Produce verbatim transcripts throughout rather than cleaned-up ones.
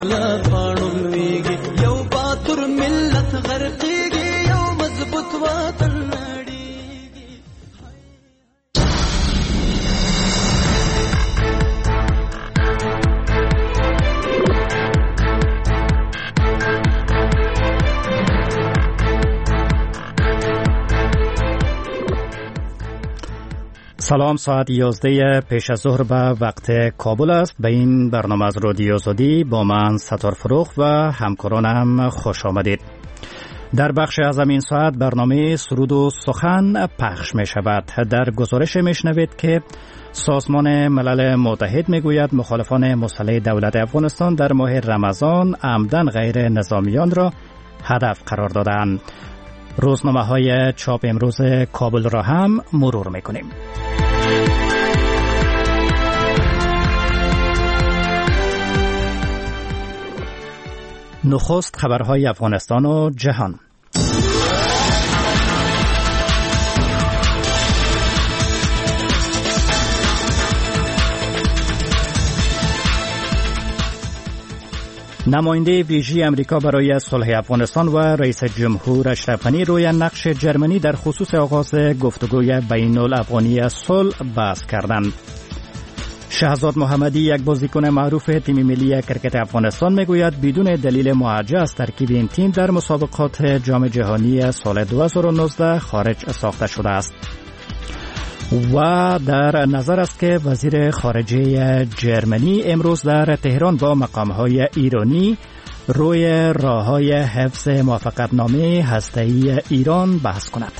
سلام، ساعت یازده پیش از ظهر به وقت کابل است. به این برنامه از رادیو آزادی با من ستار فروخ و همکارانم خوش آمدید. در بخش از این ساعت برنامه سرود و سخن پخش می شود. در گزارش می شنوید که سازمان ملل متحد می گوید مخالفان مسلح دولت افغانستان در ماه رمضان عمدن غیر نظامیان را هدف قرار دادند. روزنامه های چاپ امروز کابل را هم مرور می کنیم. نخست خبرهای افغانستان و جهان. نماینده ویژه امریکا برای صلح افغانستان و رئیس جمهور اشرف غنی روی نقش جرمنی در خصوص آغاز گفتگوی بین الافغانی صلح بحث کردند. شهزاد محمدی، یک بازیکن معروف تیم ملی کرکت افغانستان، میگوید بدون دلیل معجزه از ترکیب این تیم در مسابقات جام جهانی سال دو هزار و نوزده خارج ساخته شده است. و در نظر است که وزیر خارجه جرمنی امروز در تهران با مقام‌های ایرانی روی راه‌های حفظ موافقتنامه هسته‌ای ایران بحث کند.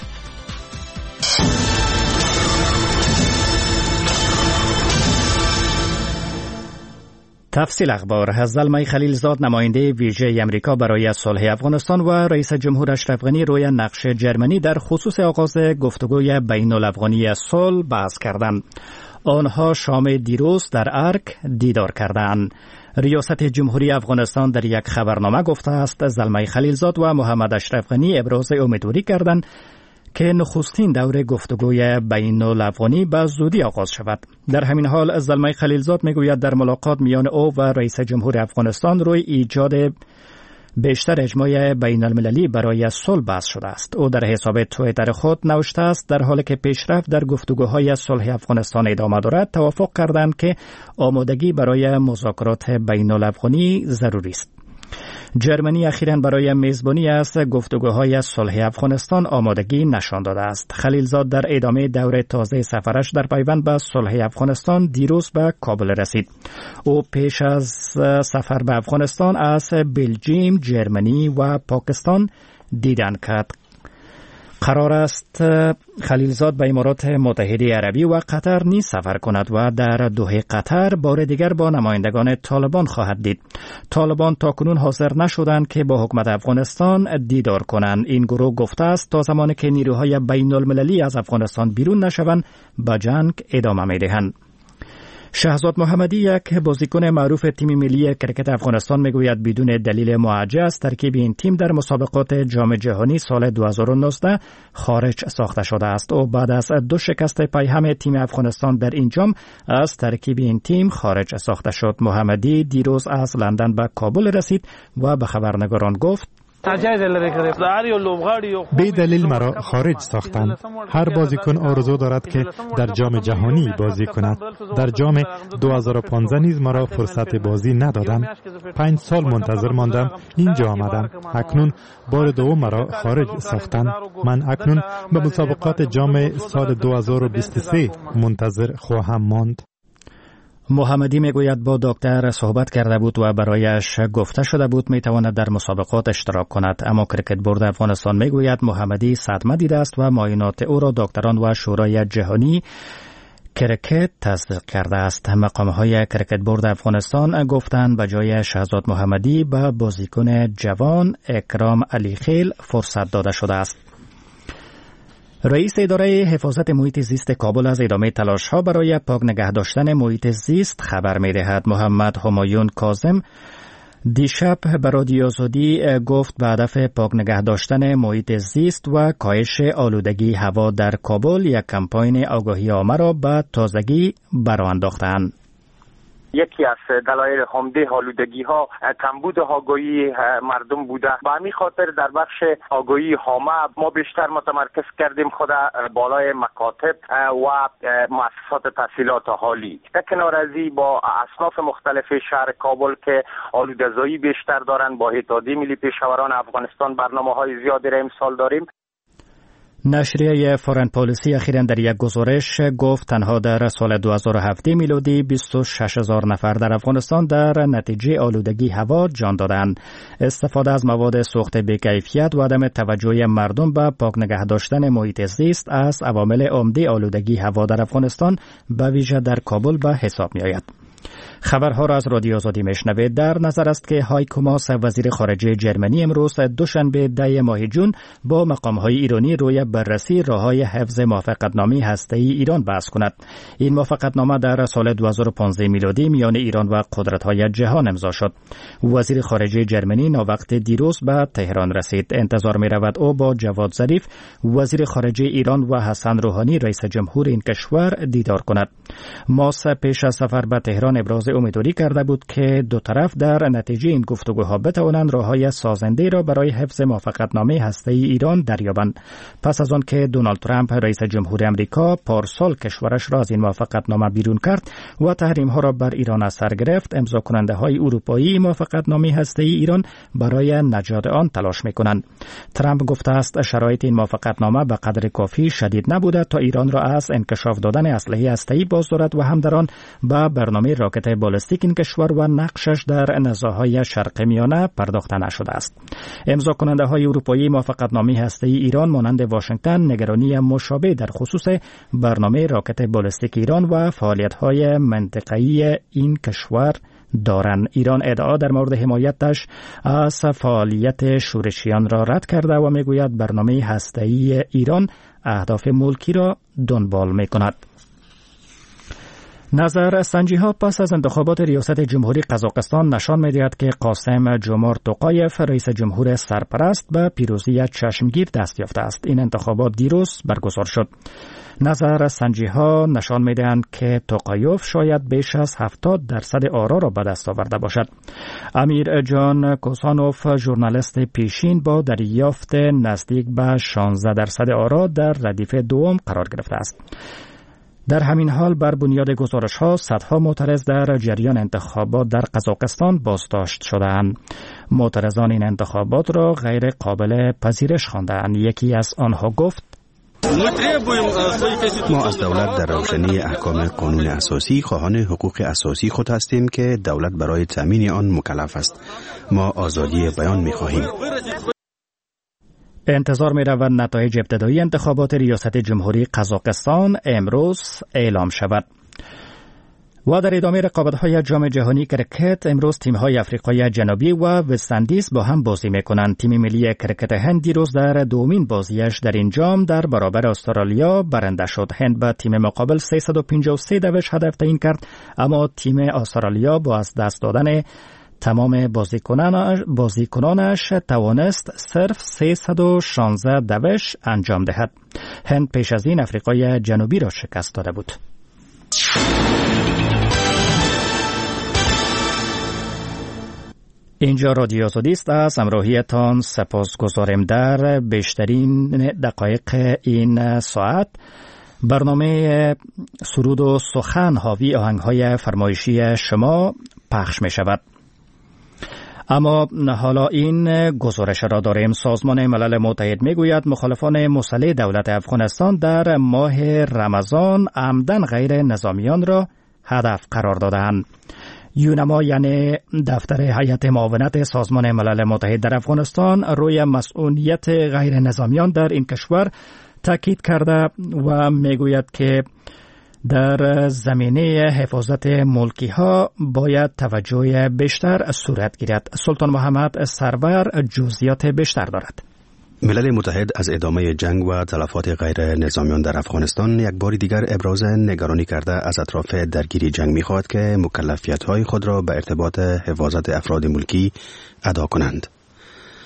تفصیل اخبار. زلمه خلیلزاد، نماینده ویژه امریکا برای صلح افغانستان و رئیس جمهور اشرف غنی روی نقش جرمنی در خصوص آغاز گفتگوی بین الافغانی صلح بحث کردند. آنها شام دیروز در ارک دیدار کردند. ریاست جمهوری افغانستان در یک خبرنامه گفته است زلمه خلیلزاد و محمد اشرف غنی ابراز امیدواری کردند که نخستین دور گفتگوی بین الافغانی به زودی آغاز شود. در همین حال زلمه خلیلزاد میگوید در ملاقات میان او و رئیس جمهور افغانستان روی ایجاد بیشتر اجماع بین المللی برای صلح بحث شده است. او در حساب توییتر خود نوشته است در حالی که پیشرفت در گفتگوهای صلح افغانستان ادامه دارد، توافق کردند که آمادگی برای مذاکرات بین الافغانی ضروری است. جرمنی اخیراً برای میزبانی از گفتگوهای صلح افغانستان آمادگی نشان داده است. خلیلزاد در ادامه دور تازه سفرش در پیوند به صلح افغانستان دیروز به کابل رسید. او پیش از سفر به افغانستان از بلژیم، جرمنی و پاکستان دیدن کرد. قرار است خلیلزاد به امارات متحده عربی و قطر نیز سفر کند و در دوحه قطر بار دیگر با نمایندگان طالبان خواهد دید. طالبان تاکنون حاضر نشدند که با حکومت افغانستان دیدار کنند. این گروه گفته است تا زمانی که نیروهای بین المللی از افغانستان بیرون نشوند به جنگ ادامه می‌دهند. شهزاد محمدی، یک بازیکن معروف تیم ملی کرکت افغانستان، میگوید بدون دلیل معجزه ترکیب این تیم در مسابقات جام جهانی سال دو هزار و نوزده خارج ساخته شده است. او بعد از دو شکست پیهم تیم افغانستان در این جام از ترکیب این تیم خارج ساخته شد. محمدی دیروز از لندن به کابل رسید و به خبرنگاران گفت بی دلیل مرا خارج ساختند. هر بازیکن آرزو دارد که در جام جهانی بازی کند. در جام دو هزار و پانزده نیز مرا فرصت بازی ندادند. پنج سال منتظر ماندم، اینجا آمدم. اکنون بار دوم مرا خارج ساختند. من اکنون به مسابقات جام سال دو هزار و بیست و سه منتظر خواهم ماند. محمدی میگوید با دکتر صحبت کرده بود و برایش گفته شده بود میتواند در مسابقات اشتراک کند، اما کرکت بورد افغانستان میگوید محمدی صدمه دیده است و معاینات او را دکتران و شورای جهانی کرکت تصدیق کرده است. مقامهای کرکت بورد افغانستان گفتند به جای شهزاد محمدی به بازیکن جوان اکرام علی خیل فرصت داده شده است. رئیس اداره حفاظت محیط زیست کابل از ادامه تلاش‌ها برای پاک نگه داشتن محیط زیست خبر می‌دهد. محمد همایون کاظم دیشب به رادیو آزادی گفت به هدف پاک نگه داشتن محیط زیست و کاهش آلودگی هوا در کابل یک کمپاین آگاهی عامه را به تازگی برآورده انداختند. یکی از دلایل عمده آلودگی ها کمبود آگاهی مردم بوده. به همین خاطر در بخش آگاهی عامه ما بیشتر متمرکز کردیم خود بالای مکاتب و مؤسسات تحصیلات عالی. در کنار از این با اصناف مختلف شهر کابل که آلوده‌زایی بیشتر دارند با اتحادیه ملی پیشاوران افغانستان برنامه‌های زیادی را امسال داریم. نشریه فورن پالیسی اخیراً در یک گزارش گفت تنها در سال دو هزار و هفت میلادی بیست و شش هزار نفر در افغانستان در نتیجه آلودگی هوا جان دادند. استفاده از مواد سوخت بی‌کیفیت و عدم توجه مردم به پاک نگه داشتن محیط زیست از عوامل عمده آلودگی هوا در افغانستان به ویژه در کابل به حساب می آید. خبرها را از رادیو آزادی میشنوید. در نظر است که هایکو ماس وزیر خارجه جرمنی امروز دوشنبه ده ماه جون با مقام‌های ایرانی روی بررسی راه‌های حفظ موافقتنامه هسته‌ای ایران بحث کند. این موافقتنامه در سال دو هزار و پانزده میلادی میان ایران و قدرت‌های جهان امضا شد. وزیر خارجه جرمنی ناوقت دیروز به تهران رسید. انتظار می‌رود او با جواد ظریف وزیر خارجه ایران و حسن روحانی رئیس جمهور این کشور دیدار کند. ماس پیش از سفر به تهران ابراز امیدواری کرده بود که دو طرف در نتیجه این گفتگوها بتوانند راه‌های سازنده را برای حفظ موافقتنامه هسته‌ای ایران دریابند. پس از آن که دونالد ترامپ رئیس جمهور آمریکا پارسال کشورش را از این موافقتنامه بیرون کرد و تحریم‌ها را بر ایران اثر گرفت، امضا کننده‌های اروپایی موافقتنامه هسته‌ای ایران برای نجات آن تلاش می‌کنند. ترامپ گفته است شرایط این موافقتنامه به قدر کافی شدید نبوده تا ایران را از انکشاف دادن اسلحه هسته‌ای باز دارد و هم در آن به برنامه راکت بالستیک این کشور و نقشش در نزاع‌های شرق میانه پرداخته نشده است. امضا کننده های اروپایی موافقتنامه هسته‌ای ایران مانند واشنگتن نگرانی مشابه در خصوص برنامه راکت بالستیک ایران و فعالیت‌های منطقه‌ای این کشور دارند. ایران ادعا در مورد حمایتش از فعالیت شورشیان را رد کرده و میگوید برنامه هسته‌ای ایران اهداف ملکی را دنبال می‌کند. نظر سنجی ها پس از انتخابات ریاست جمهوری قزاقستان نشان می‌دهد که قاسم جومارت توقایف رئیس جمهور سرپرست به پیروزی چشمگیر دست یافته است. این انتخابات دیروز برگزار شد. نظر سنجی ها نشان می‌دهند که توقایف شاید بیش از هفتاد درصد آرا را به دست آورده باشد. امیر جان کوسانوف ژورنالیست پیشین با دریافت نزدیک به شانزده درصد آرا در ردیف دوم قرار گرفته است. در همین حال بر بنیاد گزارش‌ها صدها معترض در جریان انتخابات در قزاقستان بازداشت شدند. معترضان این انتخابات را غیر قابل پذیرش خواندند. یکی از آنها گفت: ما از دولت در روشنی احکام قانون اساسی خواهان حقوق اساسی خود هستیم که دولت برای تامین آن مکلف است. ما آزادی بیان می‌خواهیم. انتظار می رود نتایج ابتدایی انتخابات ریاست جمهوری قزاقستان امروز اعلام شود. و در ادامه رقابت‌های جام جهانی کرکت امروز تیم‌های آفریقای جنوبی و وست‌اندیز با هم بازی می‌کنند. تیم ملی کرکت هند دیروز در دومین بازیش در این جام در برابر استرالیا برنده شد. هند به تیم مقابل سیصد و پنجاه و سه دوش هدف تعیین کرد، اما تیم استرالیا با از دست دادن تمام بازیکنانش, بازیکنانش توانست صرف سیصد و شانزده دوش انجام دهد. هند پیش از این آفریقای جنوبی را شکست داده بود. اینجا رادیو آزادی است. از همراهیتان سپاسگزاریم. در بیشترین دقایق این ساعت برنامه سرود و سخن حاوی آهنگ‌های فرمایشی شما پخش می شود. اما حالا این گزارش را داریم. سازمان ملل متحد میگوید مخالفان مسلح دولت افغانستان در ماه رمضان عمدن غیر نظامیان را هدف قرار دادند. یونما یعنی دفتر هیئت معاونت سازمان ملل متحد در افغانستان روی مسئولیت غیر نظامیان در این کشور تاکید کرده و میگوید که در زمینه حفاظت ملکی ها باید توجه بیشتر صورت گیرد. سلطان محمد سرور جزئیات بیشتر دارد. ملل متحد از ادامه جنگ و تلفات غیر نظامیان در افغانستان یک بار دیگر ابراز نگرانی کرده از اطراف درگیری جنگ می‌خواهد که مکلفیت‌های خود را به ارتباط حفاظت افراد ملکی ادا کنند.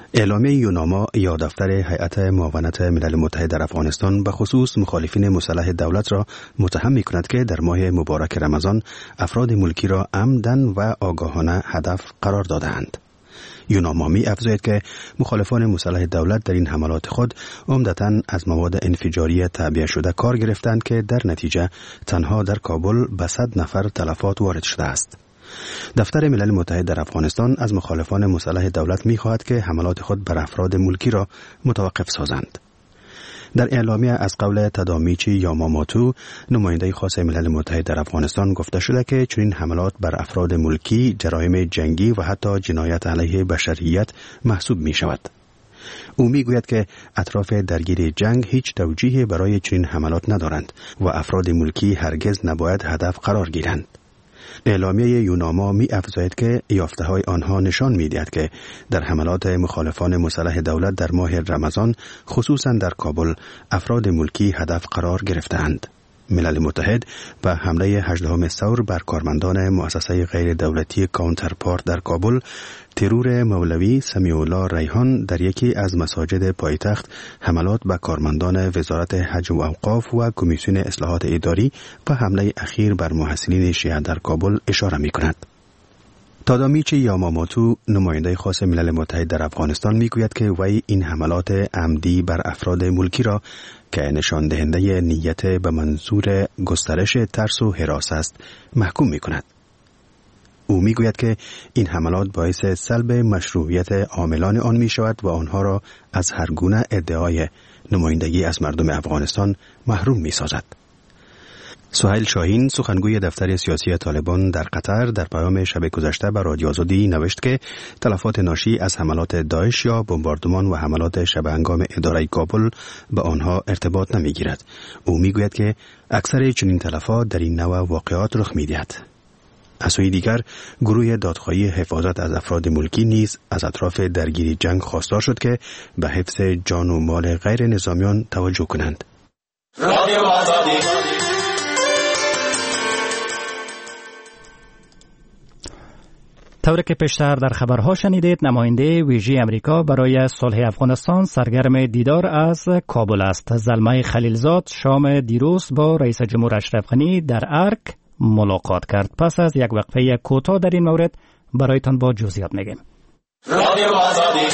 اعلامیه یوناما یا دفتر هیئت معاونت ملل متحد در افغانستان به خصوص مخالفین مسلح دولت را متهم می کند که در ماه مبارک رمضان افراد ملکی را عمدن و آگاهانه هدف قرار دادند. یوناما می افزاید که مخالفان مسلح دولت در این حملات خود عمدتاً از مواد انفجاری تعبیه شده کار گرفتند که در نتیجه تنها در کابل به صد نفر تلفات وارد شده است. دفتر ملل متحد در افغانستان از مخالفان مسلح دولت می خواهد که حملات خود بر افراد ملکی را متوقف سازند. در اعلامیه از قول تدامیچی یاماماتو، نماینده خاص ملل متحد در افغانستان، گفته شده که چنین حملات بر افراد ملکی جرایم جنگی و حتی جنایت علیه بشریت محسوب می شود. او می گوید که اطراف درگیر جنگ هیچ توجیهی برای چنین حملات ندارند و افراد ملکی هرگز نباید هدف قرار گیرند. اعلامیه یوناما می افزاید که یافته های آنها نشان می دهد که در حملات مخالفان مسلح دولت در ماه رمضان خصوصا در کابل افراد ملکی هدف قرار گرفتند. ملل متحد به حمله هجدهم ثور بر کارمندان مؤسسه غیر دولتی کانترپارت در کابل، ترور مولوی سمیع الله ریحان در یکی از مساجد پایتخت، حملات به کارمندان وزارت حج و اوقاف و کمیسیون اصلاحات اداری و حمله اخیر بر محصلین شیعه در کابل اشاره می کند. تادامیچی یاماماتو، نماینده خاص ملل متحد در افغانستان، می گوید که وی این حملات عمدی بر افراد ملکی را که نشان دهنده نیت به منظور گسترش ترس و هراس است محکوم می کند. او می گوید که این حملات باعث سلب مشروعیت عاملان آن می شود و آنها را از هر گونه ادعای نمایندگی از مردم افغانستان محروم می سازد. سهیل شاهین، سخنگوی دفتر سیاسی طالبان در قطر، در پیام شب گذشته به رادیو آزادی نوشت که تلفات ناشی از حملات داعش یا بمباردمان و حملات شب هنگام اداره کابل به آنها ارتباط نمی گیرد. او می گوید که اکثر چنین تلفات در این نوع واقعات رخ می دهد. از سوی دیگر، گروه دادخواهی حفاظت از افراد ملکی نیز از اطراف درگیری جنگ خواستار شد که به حفظ جان و مال غیر نظامیان توجه کنند. رادیو آزادی. طوری که پیشتر در خبرها شنیدید، نماینده ویژه امریکا برای صلح افغانستان سرگرم دیدار از کابل است. زلمه خلیلزاد شام دیروز با رئیس جمهور اشرف غنی در ارک ملاقات کرد. پس از یک وقفه کوتاه در این مورد برایتان با جزئیات میگیم. رادیو آزادی.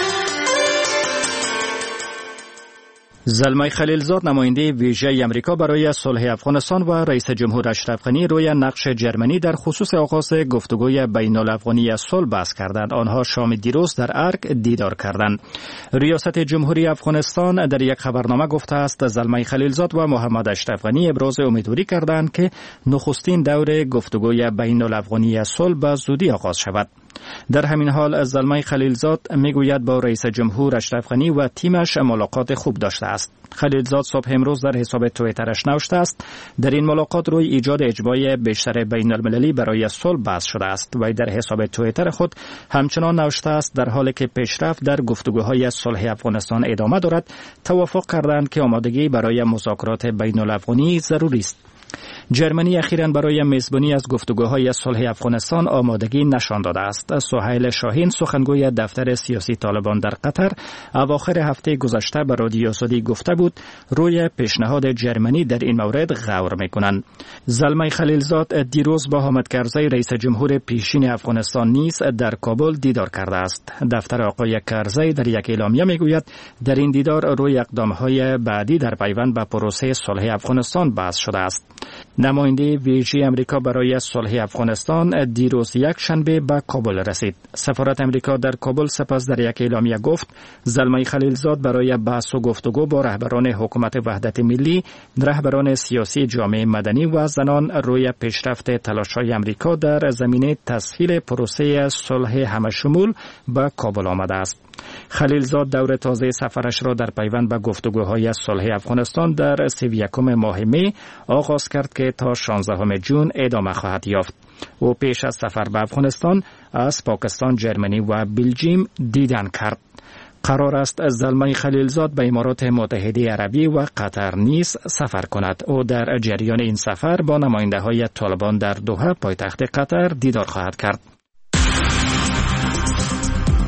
زلمه خلیلزاد، نماینده ویژه امریکا برای صلح افغانستان و رئیس جمهور اشرف غنی روی نقش جرمنی در خصوص آغاز گفتگوی بین الافغانی صلح بحث کردند. آنها شام دیروز در ارک دیدار کردند. ریاست جمهوری افغانستان در یک خبرنامه گفته است زلمه خلیلزاد و محمد اشرف غنی ابراز امیدواری کردند که نخستین دور گفتگوی بین الافغانی صلح به زودی آغاز شود. در همین حال زلمه خلیلزاد میگوید با رئیس جمهور اشرف غنی و تیمش ملاقات خوب داشته است. خلیلزاد صبح امروز در حساب توییترش نوشته است در این ملاقات روی ایجاد اجماع بیشتر بین المللی برای صلح بحث شده است و در حساب توییتر خود همچنان نوشته است در حالی که پیشرفت در گفتگوهای صلح افغانستان ادامه دارد، توافق کردند که آمادگی برای مذاکرات بین الافغانی ضروری است. جرمنی اخیراً برای میزبانی از گفتگوهای صلح افغانستان آمادگی نشان داده است. سهیل شاهین، سخنگوی دفتر سیاسی طالبان در قطر، اواخر هفته گذشته به رادیو آزادی گفته بود روی پیشنهاد جرمنی در این مورد غور میکنند. زلمه خلیلزاد دیروز با حامد کرزی رئیس جمهور پیشین افغانستان نیز در کابل دیدار کرده است. دفتر آقای کرزی در یک اعلامیه میگوید در این دیدار روی اقدامهای بعدی در پیوند به پروسه صلح افغانستان بحث شده است. نماینده ویژه امریکا برای صلح افغانستان دیروز یک شنبه به کابل رسید. سفارت امریکا در کابل سپس در یک اعلامیه گفت زلمه خلیلزاد برای بحث و گفتگو با رهبران حکومت وحدت ملی، رهبران سیاسی جامعه مدنی و زنان روی پیشرفت تلاش‌های امریکا در زمینه تسهیل پروسه صلح همشمول به کابل آمده است. خلیلزاد دور تازه سفرش را در پیوند به گفتگوهای صلح افغانستان در سی و یکم ماه می آغاز کرد که تا شانزدهم ژوئن ادامه خواهد یافت. او پیش از سفر به افغانستان از پاکستان، جرمنی و بلژیم دیدن کرد. قرار است از زلمه خلیلزاد به امارات متحده عربی و قطر نیز سفر کند. او در جریان این سفر با نماینده های طالبان در دوحه پایتخت قطر دیدار خواهد کرد.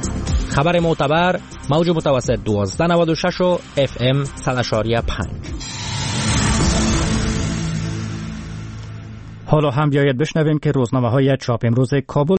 خبر معتبر موج متوسط دوازده نود و شش و اف ام صد و پنج. حالا هم بیاید بشنویم که روزنامه‌های چاپ امروز کابل